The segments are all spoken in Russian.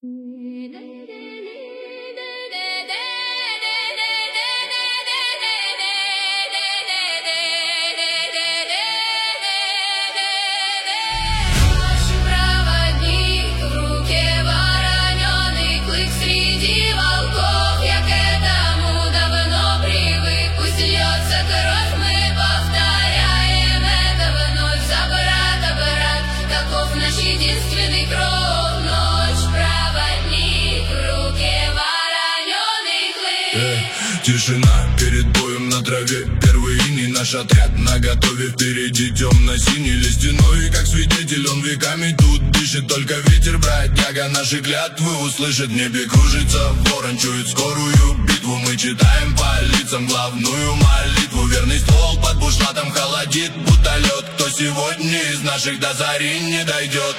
Единственный круг, ночь, проводник, в руке вороненый клык. Тишина перед боем на траве, первый иней, наш отряд наготове. Впереди темно-синий листяной, как свидетель он веками тут дышит. Только ветер, бродяга, наши клятвы услышит. В небе кружится ворон, чует скорую битву. Мы читаем по лицам главную молитву. Верный ствол под бушлатом холодит, будто лед. Кто сегодня из наших до зари не дойдет?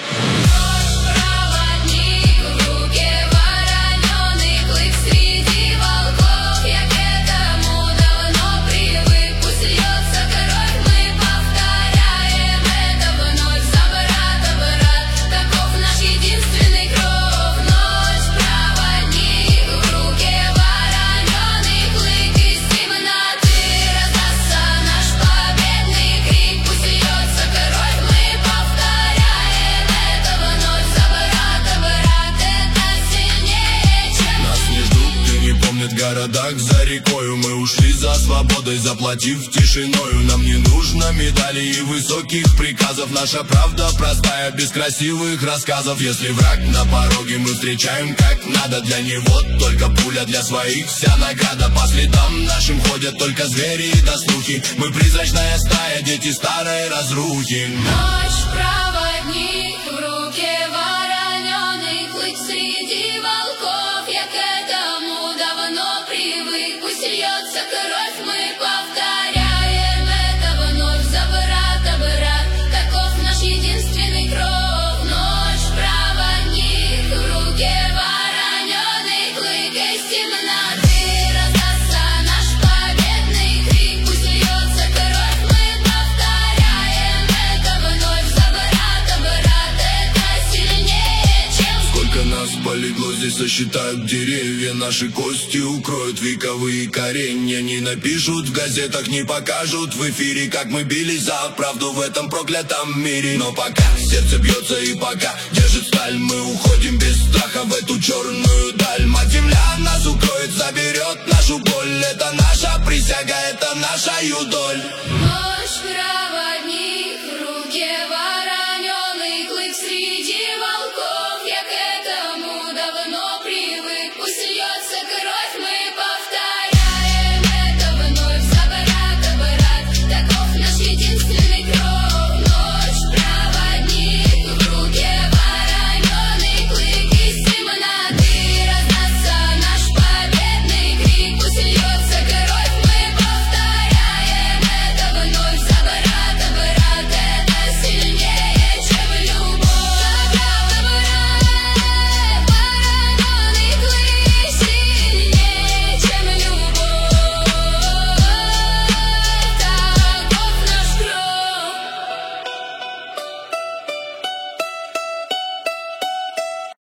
В городах за рекою мы ушли за свободой, заплатив тишиною. Нам не нужно медалей и высоких приказов. Наша правда простая, без красивых рассказов. Если враг на пороге, мы встречаем как надо. Для него только пуля, для своих вся награда. По следам нашим ходят только звери и дослухи. Мы призрачная стая, дети старой разрухи. Ночь, проводник, в руке вороненый клык. Среди волков я к этому давно привык. Пусть льется кровь, мы повторяем это вновь. За брата, брат, таков наш единственный круг. Ночь, проводник, в руке вороненый клык. Из темноты раздастся наш победный крик. Пусть льется кровь, мы повторяем это вновь. За брата, брат, это сильнее, чем... Сколько нас полегло, здесь сосчитают деревья. Наши кости укроют вековые коренья. Не напишут в газетах, не покажут в эфире, как мы бились за правду в этом проклятом мире. Но пока сердце бьется и пока держит сталь, мы уходим без страха в эту черную даль. Мать земля нас укроет, заберет нашу боль. Это наша присяга, это наша юдоль.